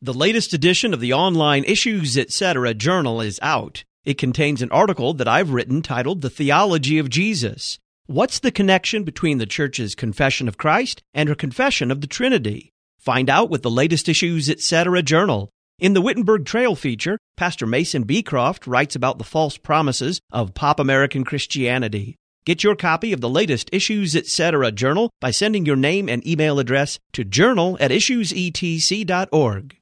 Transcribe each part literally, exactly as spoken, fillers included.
The latest edition of the online Issues Etc. journal is out. It contains an article that I've written titled The Theology of Jesus. What's the connection between the Church's Confession of Christ and her Confession of the Trinity? Find out with the latest Issues Etc. journal. In the Wittenberg Trail feature, Pastor Mason Beecroft writes about the false promises of pop American Christianity. Get your copy of the latest Issues Etc. journal by sending your name and email address to journal at issues e t c dot org.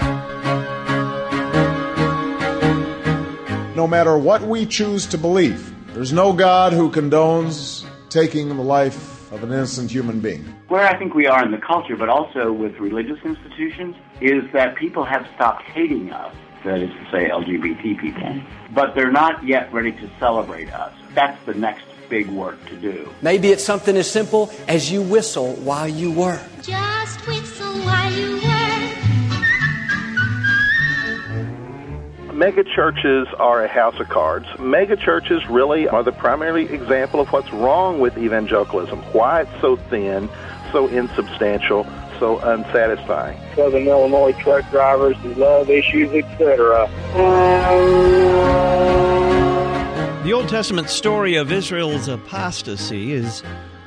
No matter what we choose to believe, there's no God who condones taking the life of an innocent human being. Where I think we are in the culture, but also with religious institutions, is that people have stopped hating us, that is to say L G B T people, but they're not yet ready to celebrate us. That's the next big work to do. Maybe it's something as simple as you whistle while you work. Just whistle while you work. Mega churches are a house of cards. Mega churches really are the primary example of what's wrong with evangelicalism, why it's so thin, so insubstantial, so unsatisfying. Southern Illinois truck drivers who love Issues, et cetera. The Old Testament story of Israel's apostasy is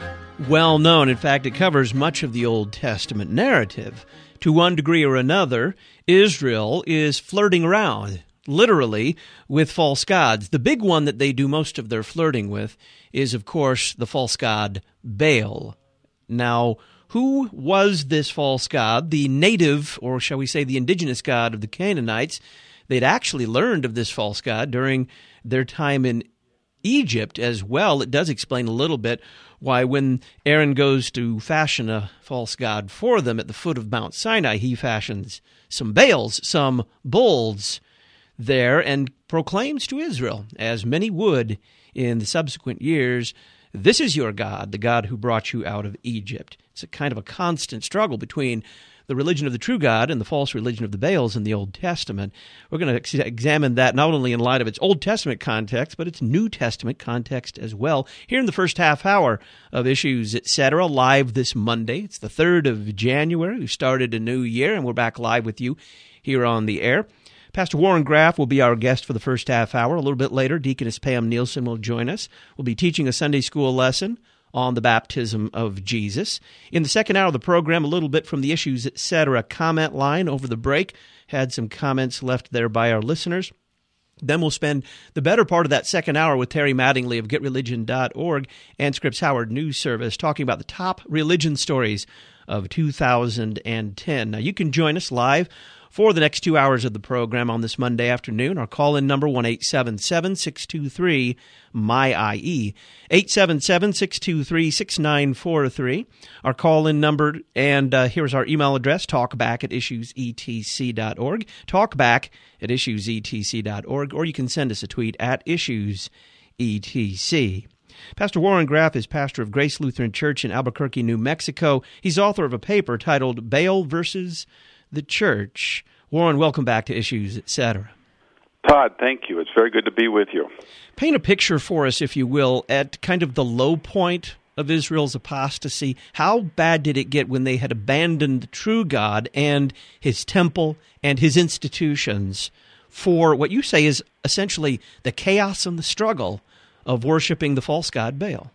well known. In fact, it covers much of the Old Testament narrative. To one degree or another, Israel is flirting around, literally, with false gods. The big one that they do most of their flirting with is, of course, the false god Baal. Now, who was this false god? The native, or shall we say the indigenous god of the Canaanites. They'd actually learned of this false god during their time in Egypt as well. It does explain a little bit why when Aaron goes to fashion a false god for them at the foot of Mount Sinai, he fashions some Baals, some bulls there, and proclaims to Israel, as many would in the subsequent years, this is your God, the God who brought you out of Egypt. It's a kind of a constant struggle between the religion of the true God and the false religion of the Baals in the Old Testament. We're going to ex- examine that not only in light of its Old Testament context, but its New Testament context as well. Here in the first half hour of Issues Etc., live this Monday. It's the third of January. We've started a new year, and we're back live with you here on the air. Pastor Warren Graff will be our guest for the first half hour. A little bit later, Deaconess Pam Nielsen will join us. We'll be teaching a Sunday school lesson on the baptism of Jesus. In the second hour of the program, a little bit from the Issues Etc. comment line over the break. Had some comments left there by our listeners. Then we'll spend the better part of that second hour with Terry Mattingly of get religion dot org and Scripps Howard News Service talking about the top religion stories of two thousand ten. Now, you can join us live for the next two hours of the program on this Monday afternoon. Our call-in number, one eight seven seven, six two three, M Y I E, eight seven seven, six two three, six nine four three. Our call-in number, and uh, here's our email address, talkback at issues e t c dot org, talkback at issues e t c dot org, or you can send us a tweet at issues e t c. Pastor Warren Graff is pastor of Grace Lutheran Church in Albuquerque, New Mexico. He's author of a paper titled Baal versus the Church. Warren, welcome back to Issues Etc. Todd, thank you. It's very good to be with you. Paint a picture for us, if you will, at kind of the low point of Israel's apostasy. How bad did it get when they had abandoned the true God and his temple and his institutions for what you say is essentially the chaos and the struggle of worshiping the false god Baal?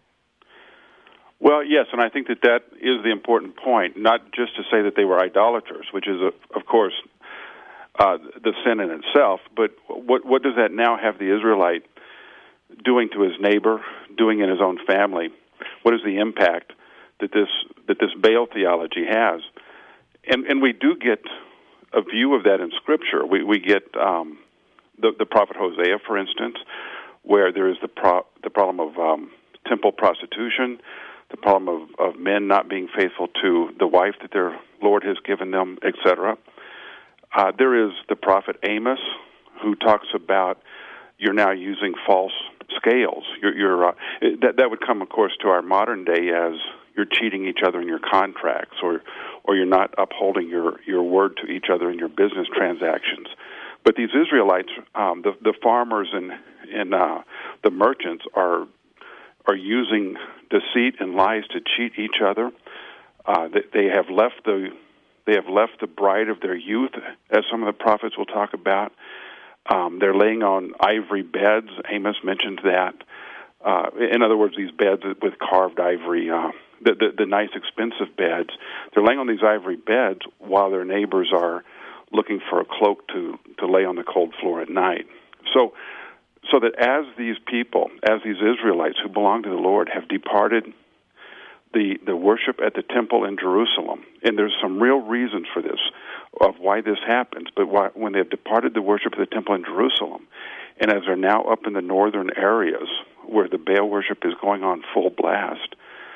Well, yes, and I think that that is the important point, not just to say that they were idolaters, which is, of course, uh, the sin in itself, but what what does that now have the Israelite doing to his neighbor, doing in his own family? What is the impact that this that this Baal theology has? And and we do get a view of that in Scripture. We we get um, the the prophet Hosea, for instance, where there is the pro- the problem of um, temple prostitution, the problem of, of men not being faithful to the wife that their Lord has given them, et cetera. Uh, there is the prophet Amos, who talks about you're now using false scales. You're, you're uh, that that would come, of course, to our modern day as you're cheating each other in your contracts, or or you're not upholding your, your word to each other in your business transactions. But these Israelites, um, the the farmers and and uh, the merchants are are using deceit and lies to cheat each other. Uh, they, they have left the They have left the bride of their youth, as some of the prophets will talk about. Um, they're laying on ivory beds. Amos mentioned that. Uh, in other words, these beds with carved ivory, uh, the, the, the nice, expensive beds. They're laying on these ivory beds while their neighbors are looking for a cloak to, to lay on the cold floor at night. So, so that as these people, as these Israelites who belong to the Lord have departed the, the worship at the temple in Jerusalem, and there's some real reasons for this, of why this happens, but why, when they've departed the worship of the temple in Jerusalem, and as they're now up in the northern areas where the Baal worship is going on full blast,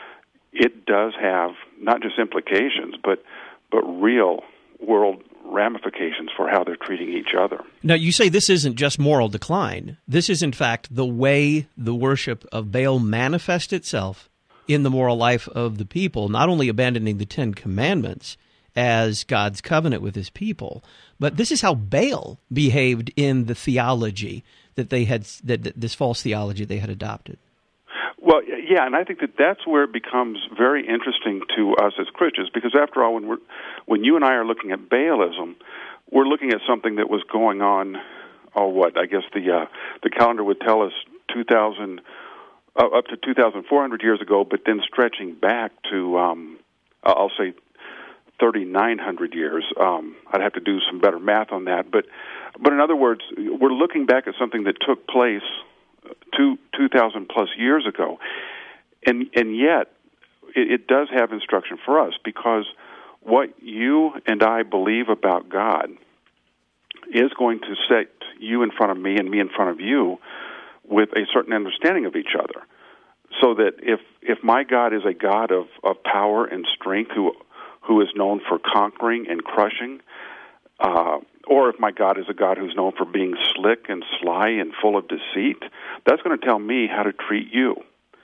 it does have not just implications, but but real world ramifications for how they're treating each other. Now, you say this isn't just moral decline. This is, in fact, the way the worship of Baal manifests itself in the moral life of the people, not only abandoning the Ten Commandments as God's covenant with his people, but this is how Baal behaved in the theology that they had, that, that this false theology they had adopted. Well, yeah, and I think that that's where it becomes very interesting to us as Christians, because after all, when we're, when you and I are looking at Baalism, we're looking at something that was going on, oh, what, I guess the uh, the calendar would tell us two thousand, uh, up to two thousand four hundred years ago, but then stretching back to, um, I'll say, thirty-nine hundred years. Um, I'd have to do some better math on that. But, but in other words, we're looking back at something that took place two two thousand plus years ago, and and yet it, it does have instruction for us, because what you and I believe about God is going to set you in front of me and me in front of you with a certain understanding of each other. So that if if my God is a God of, of power and strength, who who is known for conquering and crushing, uh, or if my God is a God who's known for being slick and sly and full of deceit, that's going to tell me how to treat you.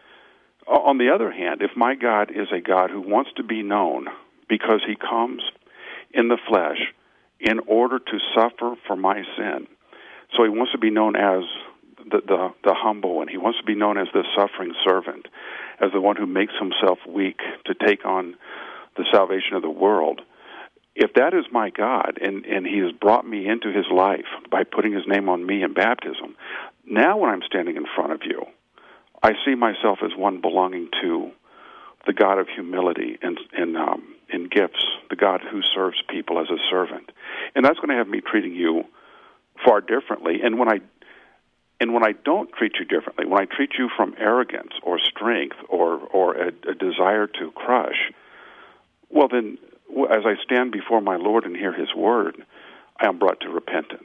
On the other hand, if my God is a God who wants to be known because he comes in the flesh in order to suffer for my sin, so he wants to be known as the, the, the humble one, he wants to be known as the suffering servant, as the one who makes himself weak to take on the salvation of the world, if that is my God, and, and he has brought me into his life by putting his name on me in baptism, now when I'm standing in front of you, I see myself as one belonging to the God of humility and, and, um, and gifts, the God who serves people as a servant. And that's going to have me treating you far differently. And when I and when I don't treat you differently, when I treat you from arrogance or strength or, or a, a desire to crush, well then, as I stand before my Lord and hear his word, I am brought to repentance.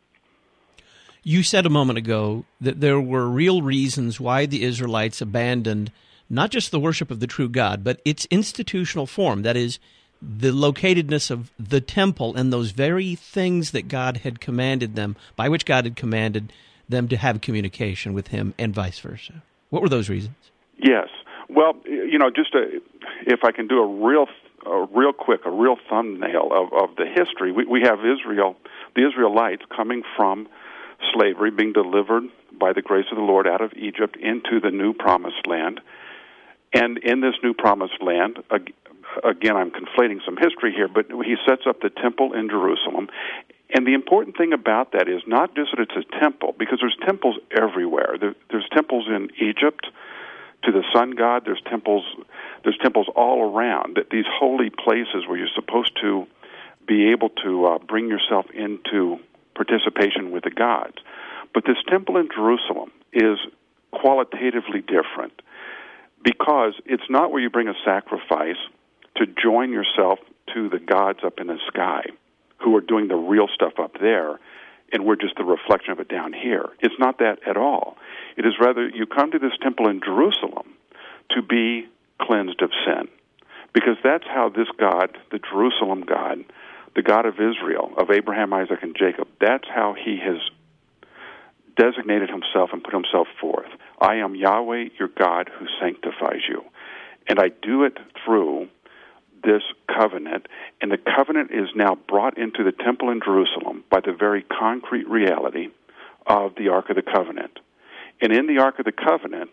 You said a moment ago that there were real reasons why the Israelites abandoned not just the worship of the true God, but its institutional form, that is, the locatedness of the temple and those very things that God had commanded them, by which God had commanded them to have communication with him, and vice versa. What were those reasons? Yes. Well, you know, just a, if I can do a real a real quick, a real thumbnail of, of the history, we, we have Israel, the Israelites coming from slavery, being delivered by the grace of the Lord out of Egypt into the new promised land. And in this new promised land, again, I'm conflating some history here, but he sets up the temple in Jerusalem. And the important thing about that is not just that it's a temple, because there's temples everywhere. There, there's temples in Egypt to the sun god. There's temples There's temples all around, that these holy places where you're supposed to be able to uh, bring yourself into participation with the gods. But this temple in Jerusalem is qualitatively different, because it's not where you bring a sacrifice to join yourself to the gods up in the sky who are doing the real stuff up there, and we're just the reflection of it down here. It's not that at all. It is rather you come to this temple in Jerusalem to be cleansed of sin, because that's how this God, the Jerusalem God, the God of Israel, of Abraham, Isaac, and Jacob, that's how he has designated himself and put himself forth. I am Yahweh, your God, who sanctifies you. And I do it through this covenant, and the covenant is now brought into the temple in Jerusalem by the very concrete reality of the Ark of the Covenant. And in the Ark of the Covenant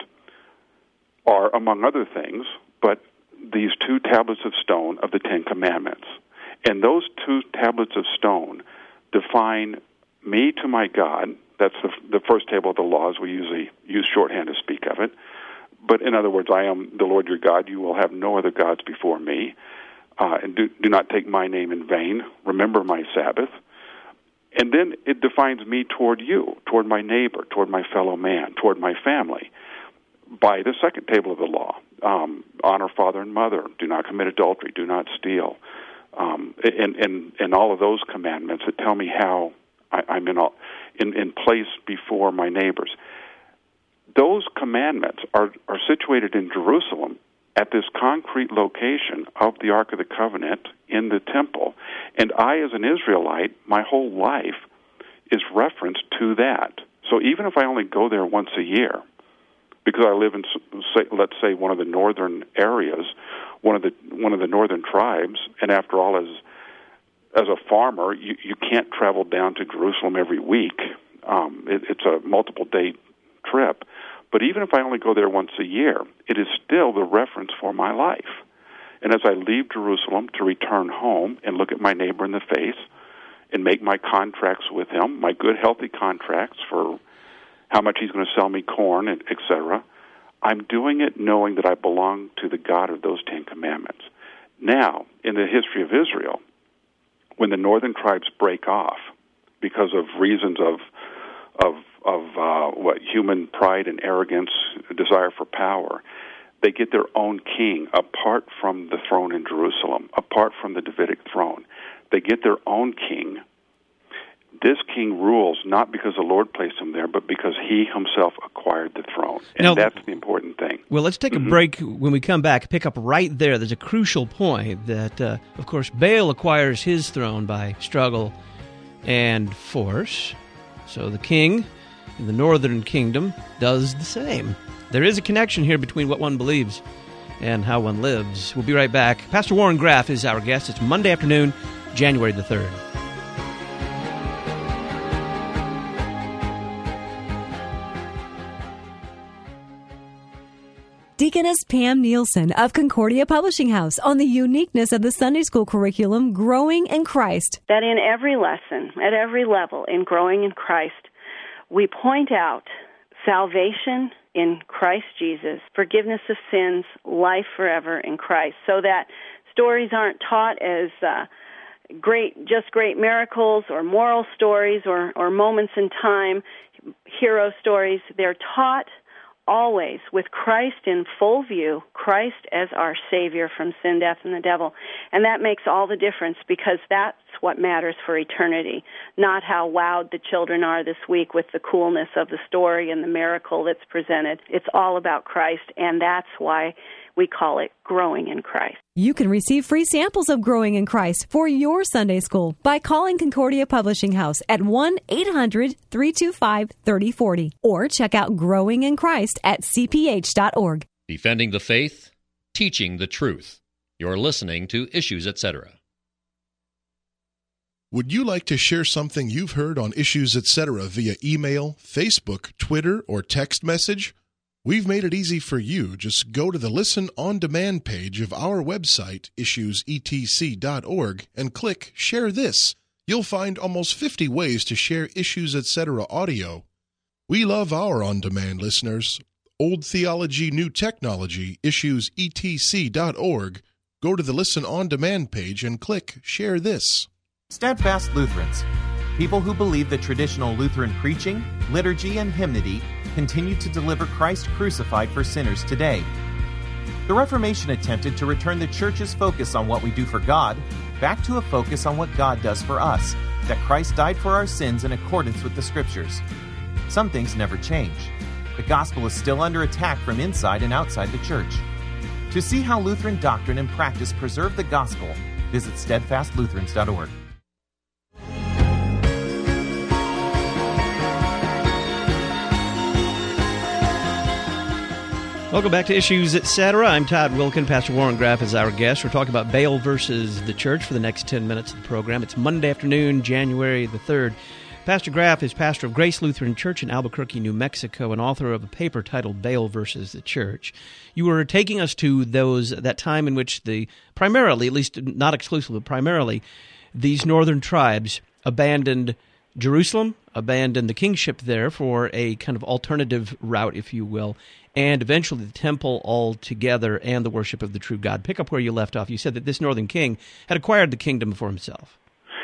are, among other things, but these two tablets of stone of the Ten Commandments. And those two tablets of stone define me to my God. That's the, the first table of the laws. We usually use shorthand to speak of it. But in other words, I am the Lord your God. You will have no other gods before me. Uh, and do, do not take my name in vain. Remember my Sabbath. And then it defines me toward you, toward my neighbor, toward my fellow man, toward my family, by the second table of the law. Um, honor father and mother. Do not commit adultery. Do not steal. Um, and, and, and all of those commandments that tell me how I, I'm in, all, in, in place before my neighbors. Those commandments are, are situated in Jerusalem at this concrete location of the Ark of the Covenant in the temple. And I, as an Israelite, my whole life is referenced to that. So even if I only go there once a year, because I live in, say, let's say, one of the northern areas, one of the one of the northern tribes, and after all, as as a farmer, you, you can't travel down to Jerusalem every week. Um, it, it's a multiple-day trip. But even if I only go there once a year, it is still the reference for my life. And as I leave Jerusalem to return home and look at my neighbor in the face and make my contracts with him, my good, healthy contracts for how much he's going to sell me corn, et cetera, I'm doing it knowing that I belong to the God of those Ten Commandments. Now, in the history of Israel, when the northern tribes break off because of reasons of of of uh, what human pride and arrogance, desire for power, they get their own king apart from the throne in Jerusalem, apart from the Davidic throne. They get their own king. This king rules not because the Lord placed him there, but because he himself acquired the throne. And now, that's the important thing. Well, let's take mm-hmm. a break. When we come back, pick up right there. There's a crucial point that, uh, of course, Baal acquires his throne by struggle and force. So the king in the northern kingdom does the same. There is a connection here between what one believes and how one lives. We'll be right back. Pastor Warren Graff is our guest. It's Monday afternoon, January the third. Deaconess Pam Nielsen of Concordia Publishing House on the uniqueness of the Sunday school curriculum, Growing in Christ. That in every lesson, at every level in Growing in Christ, we point out salvation in Christ Jesus, forgiveness of sins, life forever in Christ, so that stories aren't taught as uh, great, just great miracles or moral stories or, or moments in time, hero stories. They're taught always with Christ in full view, Christ as our Savior from sin, death, and the devil. And that makes all the difference, because that's what matters for eternity, not how wowed the children are this week with the coolness of the story and the miracle that's presented. It's all about Christ, and that's why we call it Growing in Christ. You can receive free samples of Growing in Christ for your Sunday school by calling Concordia Publishing House at one eight hundred three two five three zero four zero or check out Growing in Christ at c p h dot org. Defending the faith, teaching the truth. You're listening to Issues, et cetera. Would you like to share something you've heard on Issues, et cetera via email, Facebook, Twitter, or text message? We've made it easy for you. Just go to the Listen On Demand page of our website, issues e t c dot org, and click Share This. You'll find almost fifty ways to share Issues, et cetera audio. We love our on-demand listeners. Old Theology, New Technology, issues e t c dot org. Go to the Listen On Demand page and click Share This. Steadfast Lutherans, people who believe that traditional Lutheran preaching, liturgy, and hymnody continue to deliver Christ crucified for sinners today. The Reformation attempted to return the Church's focus on what we do for God back to a focus on what God does for us, that Christ died for our sins in accordance with the Scriptures. Some things never change. The gospel is still under attack from inside and outside the Church. To see how Lutheran doctrine and practice preserve the gospel, visit steadfast lutherans dot org. Welcome back to Issues, et cetera. I'm Todd Wilkin. Pastor Warren Graff is our guest. We're talking about Baal versus the church for the next ten minutes of the program. It's Monday afternoon, January the third. Pastor Graff is pastor of Grace Lutheran Church in Albuquerque, New Mexico, and author of a paper titled Baal versus the Church. You were taking us to those that time in which the, primarily, at least not exclusively, primarily, these northern tribes abandoned Jerusalem, abandoned the kingship there for a kind of alternative route, if you will, and eventually the temple altogether and the worship of the true God. Pick up where you left off. You said that this northern king had acquired the kingdom for himself.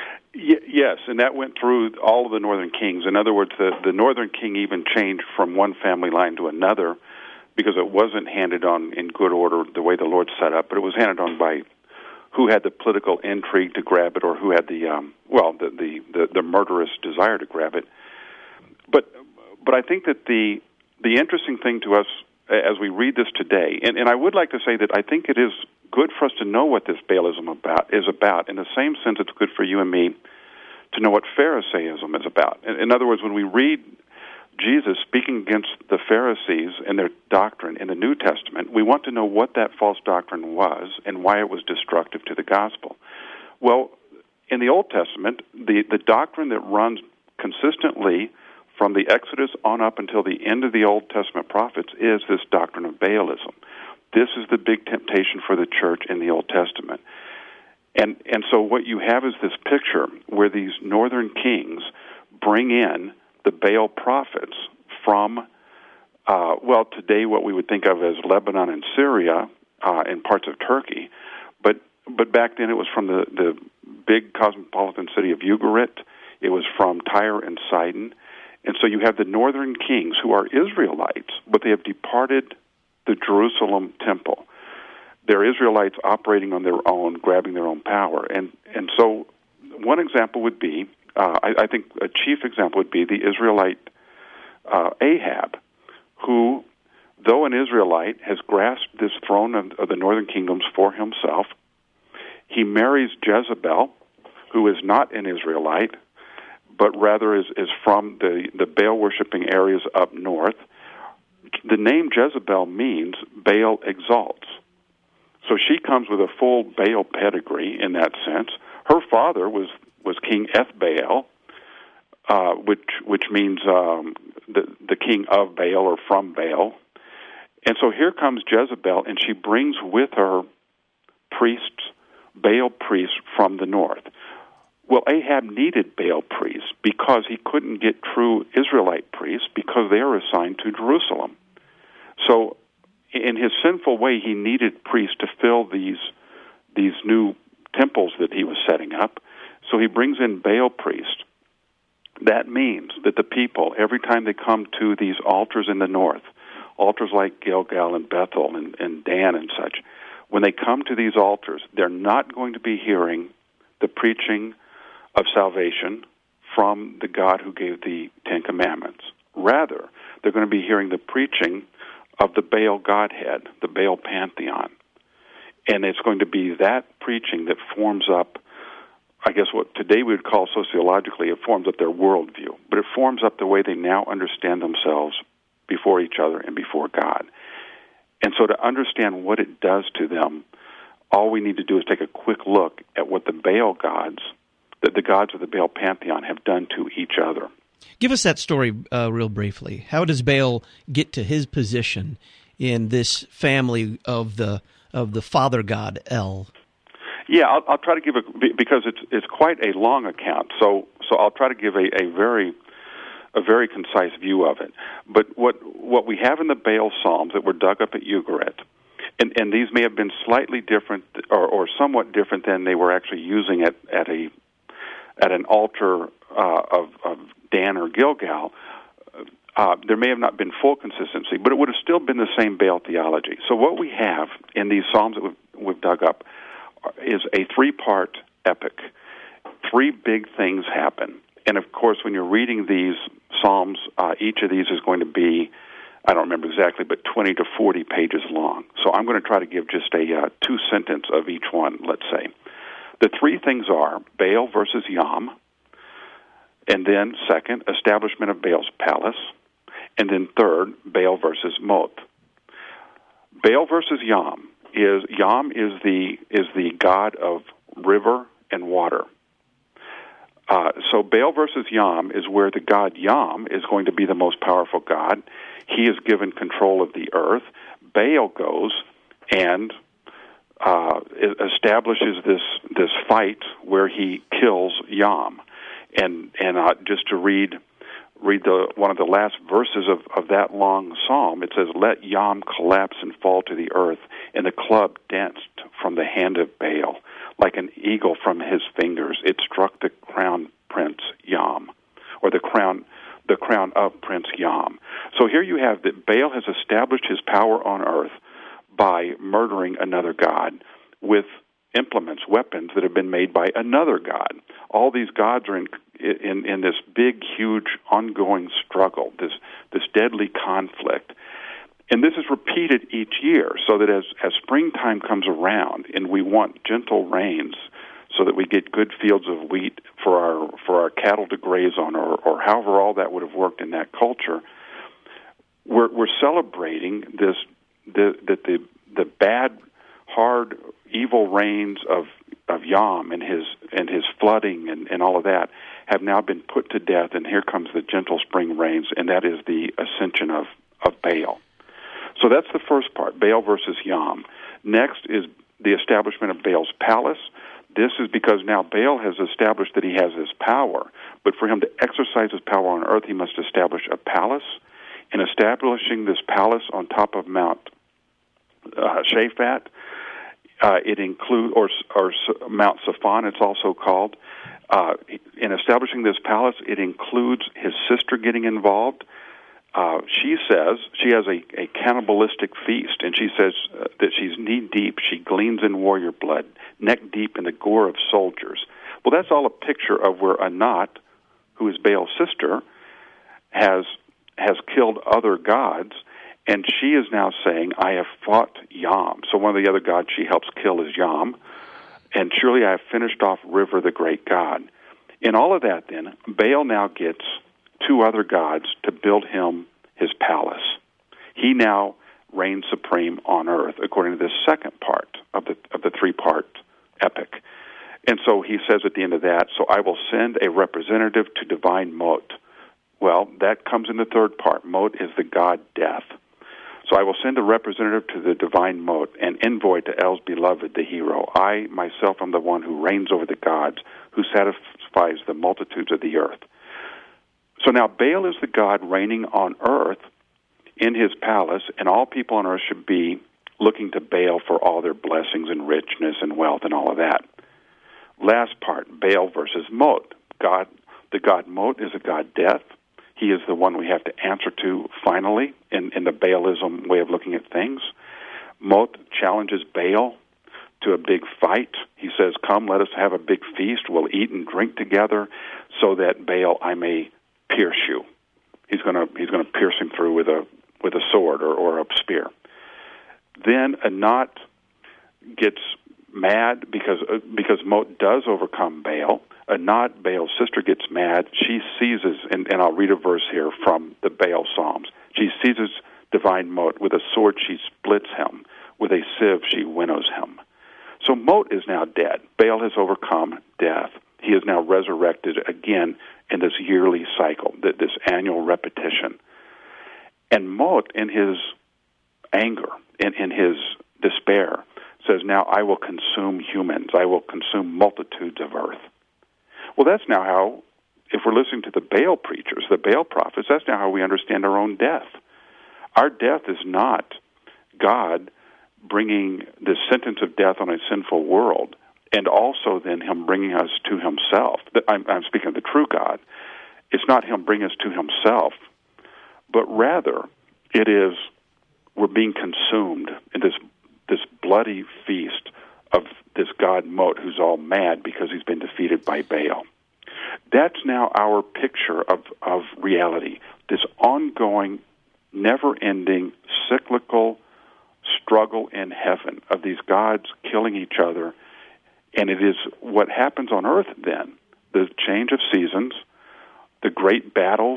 Y- yes, and that went through all of the northern kings. In other words, the, the northern king even changed from one family line to another because it wasn't handed on in good order the way the Lord set up, but it was handed on by who had the political intrigue to grab it or who had the, um, well, the, the, the, the murderous desire to grab it. But but I think that the the interesting thing to us as we read this today, and, and I would like to say that I think it is good for us to know what this Baalism about is about. In the same sense, it's good for you and me to know what Pharisaism is about. In, in other words, when we read Jesus speaking against the Pharisees and their doctrine in the New Testament, we want to know what that false doctrine was and why it was destructive to the gospel. Well, in the Old Testament, the, the doctrine that runs consistently from the Exodus on up until the end of the Old Testament prophets is this doctrine of Baalism. This is the big temptation for the church in the Old Testament. And and so what you have is this picture where these northern kings bring in the Baal prophets from, uh, well, today what we would think of as Lebanon and Syria uh, and parts of Turkey. But but back then it was from the, the big cosmopolitan city of Ugarit. It was from Tyre and Sidon. And so you have the northern kings who are Israelites, but they have departed the Jerusalem temple. They're Israelites operating on their own, grabbing their own power. And and so one example would be, uh, I, I think a chief example would be the Israelite uh, Ahab, who, though an Israelite, has grasped this throne of, of the northern kingdoms for himself. He marries Jezebel, who is not an Israelite, but rather is, is from the, the Baal-worshipping areas up north. The name Jezebel means Baal exalts. So she comes with a full Baal pedigree in that sense. Her father was, was King Ethbaal, uh, which which means um, the, the king of Baal or from Baal. And so here comes Jezebel, and she brings with her priests, Baal priests from the north. Well, Ahab needed Baal priests because he couldn't get true Israelite priests because they are assigned to Jerusalem. So in his sinful way, he needed priests to fill these these new temples that he was setting up. So he brings in Baal priests. That means that the people, every time they come to these altars in the north, altars like Gilgal and Bethel and, and Dan and such, when they come to these altars, they're not going to be hearing the preaching of salvation from the God who gave the Ten Commandments. Rather, they're going to be hearing the preaching of the Baal Godhead, the Baal Pantheon. And it's going to be that preaching that forms up, I guess what today we would call sociologically, it forms up their worldview. But it forms up the way they now understand themselves before each other and before God. And so to understand what it does to them, all we need to do is take a quick look at what the Baal gods, that the gods of the Baal Pantheon have done to each other. Give us that story uh, real briefly. How does Baal get to his position in this family of the of the father god El? Yeah, I'll, I'll try to give a because it's it's quite a long account. So so I'll try to give a, a very a very concise view of it. But what what we have in the Baal Psalms that were dug up at Ugarit, and, and these may have been slightly different or, or somewhat different than they were actually using at at a at an altar uh, of, of Dan or Gilgal, uh, there may have not been full consistency, but it would have still been the same Baal theology. So what we have in these Psalms that we've, we've dug up is a three-part epic. Three big things happen. And, of course, when you're reading these Psalms, uh, each of these is going to be, I don't remember exactly, but twenty to forty pages long. So I'm going to try to give just a uh, two-sentence of each one, let's say. The three things are Baal versus Yam, and then second, establishment of Baal's palace, and then third, Baal versus Moth. Baal versus Yam is Yam is the is the god of river and water. Uh, so Baal versus Yam is where the god Yam is going to be the most powerful god. He is given control of the earth. Baal goes and uh, establishes this this fight where he kills Yam. And and uh, just to read read the one of the last verses of, of that long psalm, it says, "Let Yam collapse and fall to the earth, and the club danced from the hand of Baal. Like an eagle from his fingers, it struck the crown prince Yam," or the crown the crown of Prince Yam. So here you have that Baal has established his power on earth by murdering another god with implements, weapons that have been made by another god. All these gods are in in, in this big, huge, ongoing struggle, this this deadly conflict. And this is repeated each year, so that as, as springtime comes around and we want gentle rains so that we get good fields of wheat for our for our cattle to graze on, or, or however all that would have worked in that culture, we're we're celebrating this the, that the the bad, hard, evil rains of of Yam and his and his flooding and, and all of that have now been put to death, and here comes the gentle spring rains, and that is the ascension of, of Baal. So that's the first part, Baal versus Yam. Next is the establishment of Baal's palace. This is because now Baal has established that he has this power, but for him to exercise his power on earth, he must establish a palace. In establishing this palace on top of Mount uh, Shaphat, uh, it includes, or, or Mount Saphon, it's also called. Uh, in establishing this palace, it includes his sister getting involved. Uh, she says she has a, a cannibalistic feast, and she says uh, that she's knee-deep. She gleans in warrior blood, neck-deep in the gore of soldiers. Well, that's all a picture of where Anat, who is Baal's sister, has has killed other gods, and she is now saying, I have fought Yam. So one of the other gods she helps kill is Yam, and surely I have finished off River, the great god. In all of that, then, Baal now gets two other gods to build him his palace. He now reigns supreme on earth, according to this second part of the of the three-part epic. And so he says at the end of that, so I will send a representative to divine Mot. Well, that comes in the third part. Mot is the god Death. So I will send a representative to the divine Mot, an envoy to El's beloved, the hero. I myself am the one who reigns over the gods, who satisfies the multitudes of the earth. So now Baal is the god reigning on earth in his palace, and all people on earth should be looking to Baal for all their blessings and richness and wealth and all of that. Last part, Baal versus Mot. God, the god Mot is a god Death. He is the one we have to answer to finally in, in the Baalism way of looking at things. Mot challenges Baal to a big fight. He says, come, let us have a big feast. We'll eat and drink together so that, Baal, I may pierce you. He's going to he's going to pierce him through with a with a sword or, or a spear. Then Anat gets mad because uh, because Mot does overcome Baal. Anat, Baal's sister, gets mad. She seizes, and, and I'll read a verse here from the Baal Psalms. She seizes divine Mot. With a sword she splits him. With a sieve she winnows him. So Mot is now dead. Baal has overcome death. He is now resurrected again in this yearly cycle, this annual repetition. And Mot, in his anger, in, in his despair, says, now I will consume humans. I will consume multitudes of earth. Well, that's now how, if we're listening to the Baal preachers, the Baal prophets, that's now how we understand our own death. Our death is not God bringing the sentence of death on a sinful world, and also then him bringing us to himself. I'm, I'm speaking of the true God. It's not him bringing us to himself, but rather it is we're being consumed in this this bloody feast of this god Mot, who's all mad because he's been defeated by Baal. That's now our picture of, of reality, this ongoing, never-ending, cyclical struggle in heaven of these gods killing each other. And it is what happens on earth then, the change of seasons, the great battles,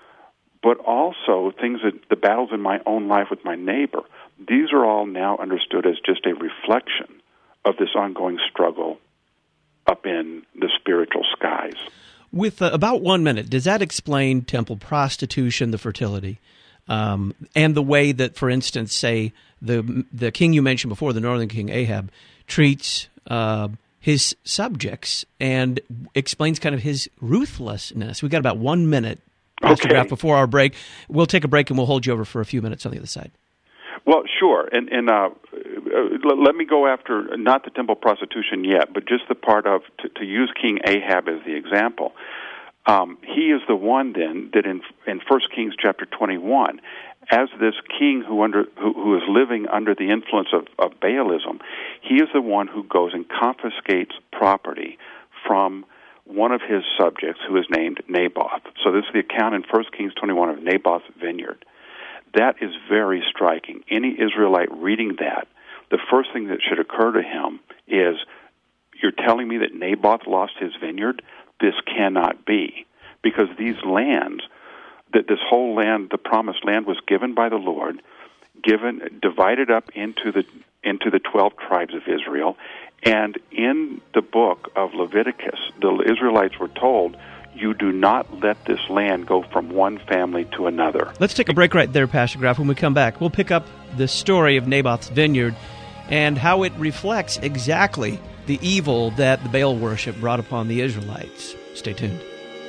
but also things that the battles in my own life with my neighbor. These are all now understood as just a reflection of this ongoing struggle up in the spiritual skies. With uh, about one minute, does that explain temple prostitution, the fertility, um, and the way that, for instance, say, the the king you mentioned before, the northern king Ahab, treats uh, his subjects and explains kind of his ruthlessness? We've got about one minute, Pastor Okay. Graff, before our break. We'll take a break and we'll hold you over for a few minutes on the other side. Well, sure, and and uh, uh, let me go after not the temple prostitution yet, but just the part of to, to use King Ahab as the example. Um, he is the one then that in in First Kings chapter twenty-one, as this king who under who, who is living under the influence of, of Baalism, he is the one who goes and confiscates property from one of his subjects who is named Naboth. So this is the account in First Kings twenty-one of Naboth's vineyard. That is very striking. Any Israelite reading that, the first thing that should occur to him is, you're telling me that Naboth lost his vineyard? This cannot be. Because these lands, that this whole land, the promised land, was given by the Lord, given, divided up into the into the twelve tribes of Israel, and in the book of Leviticus, the Israelites were told, you do not let this land go from one family to another. Let's take a break right there, Pastor Graff. When we come back, we'll pick up the story of Naboth's vineyard and how it reflects exactly the evil that the Baal worship brought upon the Israelites. Stay tuned.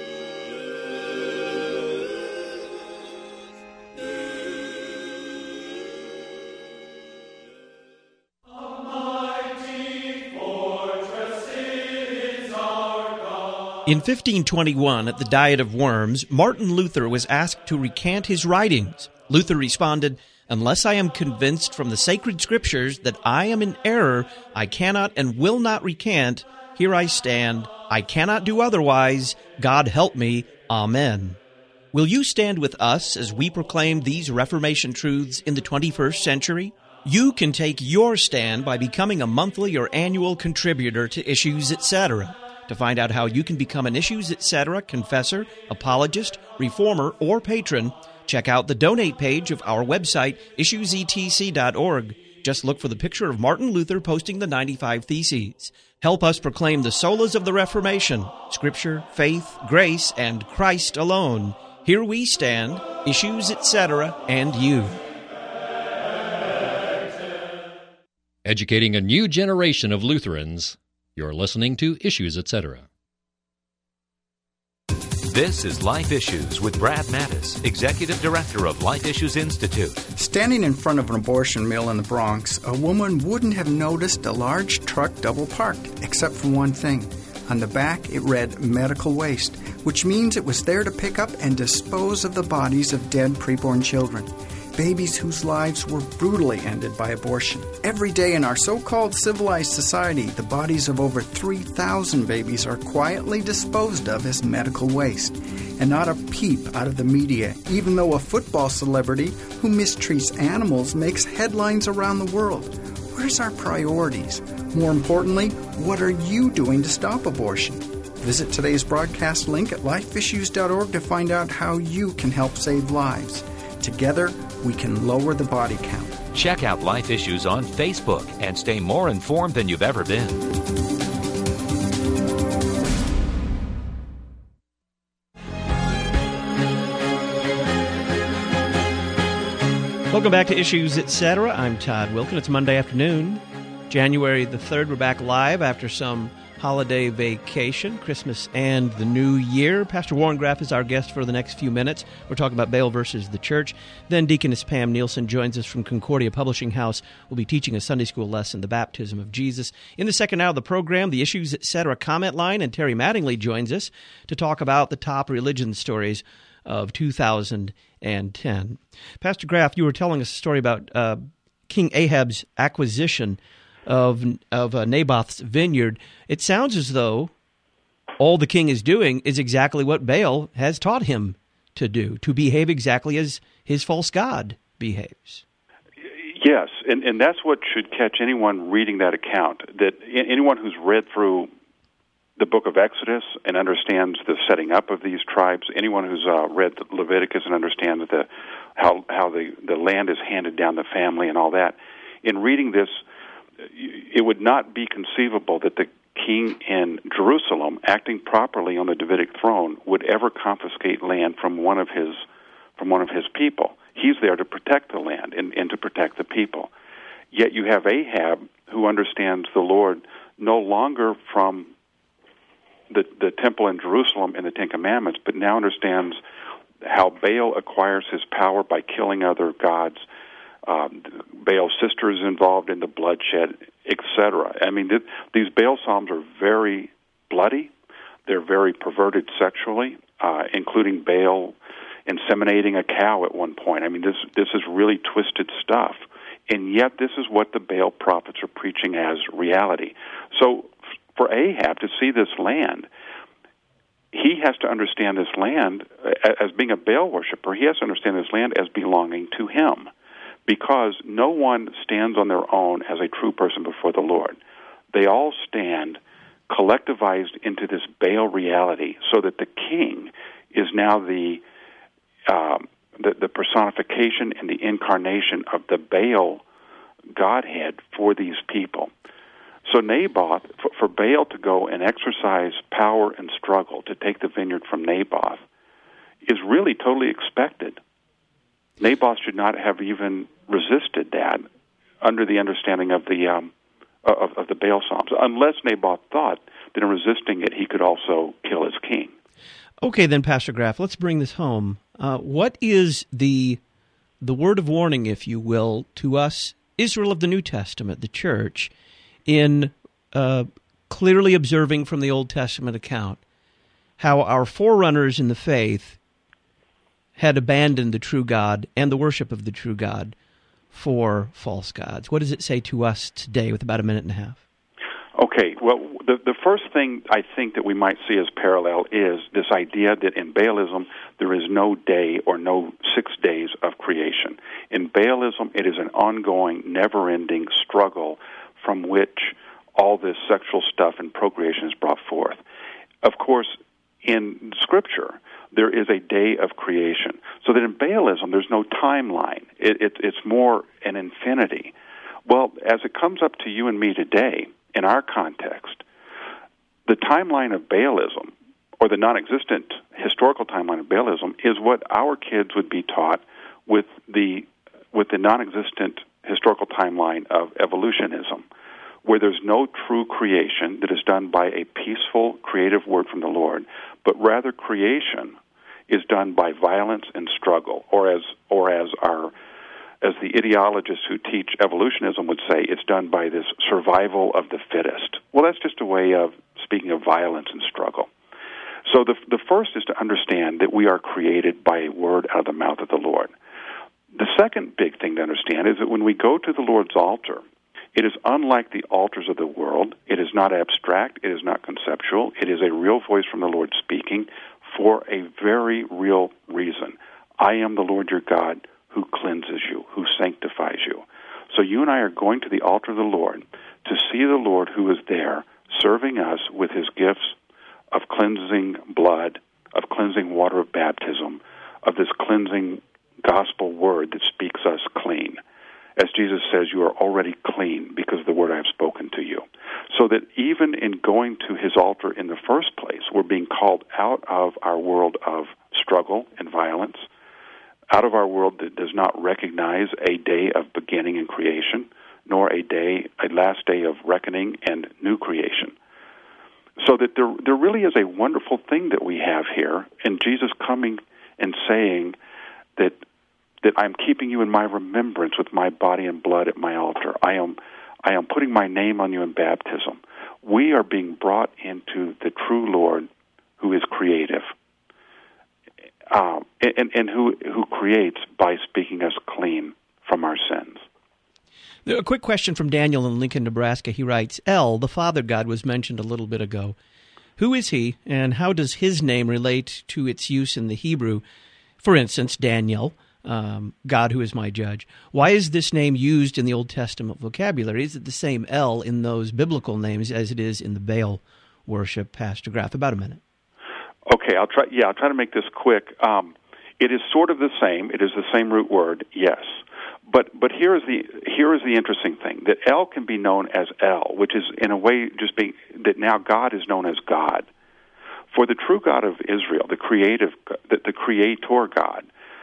In fifteen twenty-one, at the Diet of Worms, Martin Luther was asked to recant his writings. Luther responded, "Unless I am convinced from the sacred scriptures that I am in error, I cannot and will not recant. Here I stand. I cannot do otherwise. God help me. Amen." Will you stand with us as we proclaim these Reformation truths in the twenty-first century? You can take your stand by becoming a monthly or annual contributor to Issues, et cetera. To find out how you can become an Issues, et cetera confessor, apologist, reformer, or patron, check out the donate page of our website, issues e t c dot org. Just look for the picture of Martin Luther posting the ninety-five Theses. Help us proclaim the solas of the Reformation, Scripture, faith, grace, and Christ alone. Here we stand, Issues, et cetera, and you. Educating a new generation of Lutherans. You're listening to Issues, et cetera. This is Life Issues with Brad Mattis, Executive Director of Life Issues Institute. Standing in front of an abortion mill in the Bronx, a woman wouldn't have noticed a large truck double parked, except for one thing. On the back, it read medical waste, which means it was there to pick up and dispose of the bodies of dead preborn children. Babies whose lives were brutally ended by abortion. Every day in our so-called civilized society, the bodies of over three thousand babies are quietly disposed of as medical waste. And not a peep out of the media, even though a football celebrity who mistreats animals makes headlines around the world. Where's our priorities? More importantly, what are you doing to stop abortion? Visit today's broadcast link at life issues dot org to find out how you can help save lives. Together, we can lower the body count. Check out Life Issues on Facebook and stay more informed than you've ever been. Welcome back to Issues, et cetera. I'm Todd Wilkin. It's Monday afternoon, January the third. We're back live after some holiday vacation, Christmas and the New Year. Pastor Warren Graff is our guest for the next few minutes. We're talking about Baal versus the church. Then Deaconess Pam Nielsen joins us from Concordia Publishing House. We'll be teaching a Sunday school lesson, The Baptism of Jesus. In the second hour of the program, the Issues, et cetera comment line, and Terry Mattingly joins us to talk about the top religion stories of two thousand ten. Pastor Graff, you were telling us a story about uh, King Ahab's acquisition of of uh, Naboth's vineyard. It sounds as though all the king is doing is exactly what Baal has taught him to do, to behave exactly as his false god behaves. Yes, and, and that's what should catch anyone reading that account, that anyone who's read through the book of Exodus and understands the setting up of these tribes, anyone who's uh, read Leviticus and understands the, how, how the, the land is handed down the family and all that, in reading this, it would not be conceivable that the king in Jerusalem, acting properly on the Davidic throne, would ever confiscate land from one of his from one of his people. He's there to protect the land and, and to protect the people. Yet you have Ahab, who understands the Lord no longer from the, the temple in Jerusalem and the Ten Commandments, but now understands how Baal acquires his power by killing other gods. Um, Baal's sister is involved in the bloodshed, et cetera. I mean, th- these Baal psalms are very bloody. They're very perverted sexually, uh, including Baal inseminating a cow at one point. I mean, this this is really twisted stuff. And yet this is what the Baal prophets are preaching as reality. So f- for Ahab to see this land, he has to understand this land as being a Baal worshiper. He has to understand this land as belonging to him, because no one stands on their own as a true person before the Lord. They all stand collectivized into this Baal reality, so that the king is now the um, the, the personification and the incarnation of the Baal Godhead for these people. So Naboth, for, for Baal to go and exercise power and struggle to take the vineyard from Naboth is really totally expected. Naboth should not have even resisted that under the understanding of the um, of, of the Baal Psalms, unless Naboth thought that in resisting it he could also kill his king. Okay, then, Pastor Graff, let's bring this home. Uh, what is the the word of warning, if you will, to us, Israel of the New Testament, the church, in uh, clearly observing from the Old Testament account how our forerunners in the faith had abandoned the true God and the worship of the true God for false gods? What does it say to us today with about a minute and a half? Okay, well, the, the first thing I think that we might see as parallel is this idea that in Baalism there is no day or no six days of creation. In Baalism, it is an ongoing, never-ending struggle from which all this sexual stuff and procreation is brought forth. Of course, in Scripture, there is a day of creation. So that in Baalism, there's no timeline. It, it, it's more an infinity. Well, as it comes up to you and me today, in our context, the timeline of Baalism, or the non-existent historical timeline of Baalism, is what our kids would be taught with the with the non-existent historical timeline of evolutionism, where there's no true creation that is done by a peaceful, creative word from the Lord, but rather creation is done by violence and struggle, or as or as our as the ideologists who teach evolutionism would say, it's done by this survival of the fittest. Well, that's just a way of speaking of violence and struggle. So the the first is to understand that we are created by a word out of the mouth of the Lord. The second big thing to understand is that when we go to the Lord's altar, it is unlike the altars of the world. It is not abstract. It is not conceptual. It is a real voice from the Lord speaking for a very real reason. I am the Lord your God who cleanses you, who sanctifies you. So you and I are going to the altar of the Lord to see the Lord who is there serving us with his gifts of cleansing blood, of cleansing water of baptism, of this cleansing gospel word that speaks us clean. As Jesus says, you are already clean because of the word I have spoken to you. So that even in going to his altar in the first place, we're being called out of our world of struggle and violence, out of our world that does not recognize a day of beginning and creation, nor a day, a last day of reckoning and new creation. So that there, there really is a wonderful thing that we have here, and Jesus coming and saying that that I'm keeping you in my remembrance with my body and blood at my altar. I am, I am putting my name on you in baptism. We are being brought into the true Lord, who is creative. Um, and, and who who creates by speaking us clean from our sins. A quick question from Daniel in Lincoln, Nebraska. He writes, El, the Father God, was mentioned a little bit ago. Who is he, and how does his name relate to its use in the Hebrew? For instance, Daniel, um, God who is my judge. Why is this name used in the Old Testament vocabulary? Is it the same El in those biblical names as it is in the Baal worship? Pastor Graff, about a minute. Okay, I'll try. Yeah, I'll try to make this quick. Um, it is sort of the same. It is the same root word, yes, But but here is the here is the interesting thing, that El can be known as El, which is in a way just being that now God is known as God. For the true God of Israel, the creative, the, the Creator God,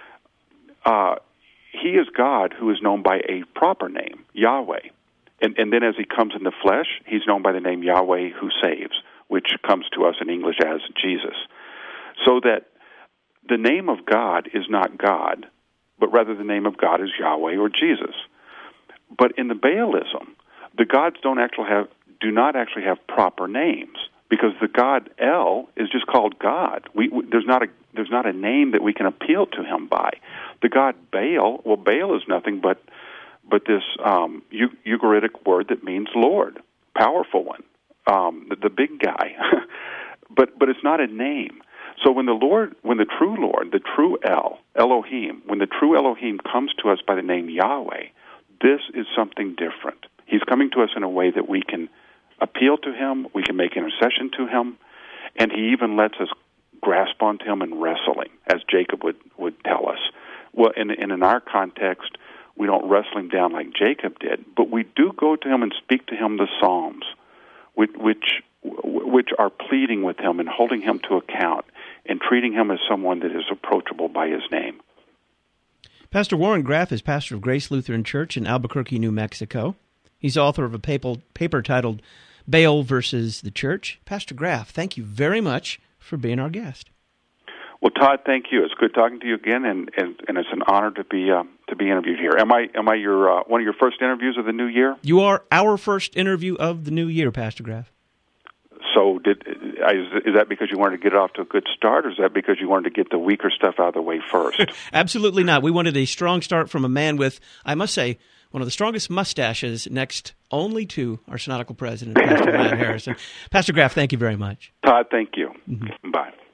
uh, He is God who is known by a proper name, Yahweh. And, and then as He comes in the flesh, He's known by the name Yahweh who saves, which comes to us in English as Jesus. So that the name of God is not God, but rather the name of God is Yahweh or Jesus. But in the Baalism, the gods don't actually have, do not actually have proper names, because the god El is just called God. We, we, there's not a there's not a name that we can appeal to him by. The god Baal, well, Baal is nothing but but this um, Ugaritic word that means Lord, powerful one, um, the, the big guy. but but it's not a name. So when the Lord, when the true Lord, the true El, Elohim, when the true Elohim comes to us by the name Yahweh, this is something different. He's coming to us in a way that we can appeal to Him, we can make intercession to Him, and He even lets us grasp onto Him and wrestle Him, as Jacob would, would tell us. Well, and, and in our context, we don't wrestle Him down like Jacob did, but we do go to Him and speak to Him the Psalms, which which, which are pleading with Him and holding Him to account and treating Him as someone that is approachable by His name. Pastor Warren Graff is pastor of Grace Lutheran Church in Albuquerque, New Mexico. He's author of a paper, paper titled Baal versus the Church. Pastor Graff, thank you very much for being our guest. Well, Todd, thank you. It's good talking to you again, and, and, and it's an honor to be uh, to be interviewed here. Am I am I your uh, one of your first interviews of the new year? You are our first interview of the new year, Pastor Graff. So, did is, is that because you wanted to get it off to a good start, or is that because you wanted to get the weaker stuff out of the way first? Absolutely not. We wanted a strong start from a man with, I must say, one of the strongest mustaches, next only to our synodical president, Pastor Matt Harrison. Pastor Graff, thank you very much. Todd, thank you. Mm-hmm. Bye.